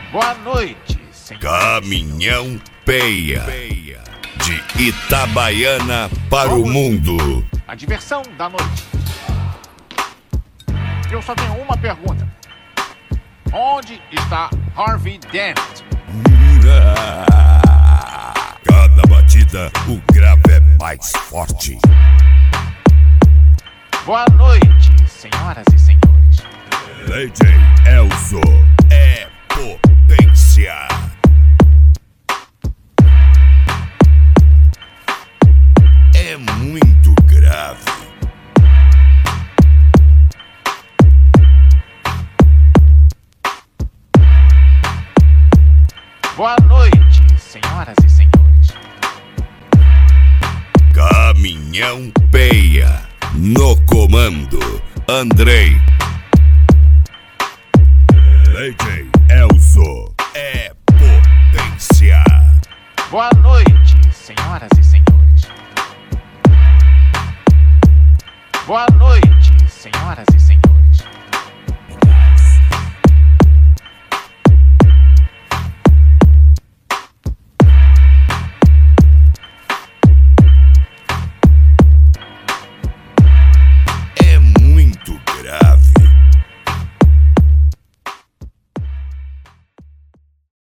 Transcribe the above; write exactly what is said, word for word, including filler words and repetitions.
Boa noite, senhor. Caminhão Peia, de Itabaiana para o mundo. A diversão da noite. Eu só tenho uma pergunta. Onde está Harvey Dent? Cada batida, o grave é mais forte. Boa noite, senhoras e senhores. D J Elzo é potência. É muito grave. Boa noite, senhoras e senhores. Caminhão Peia, no comando, Andrei. D J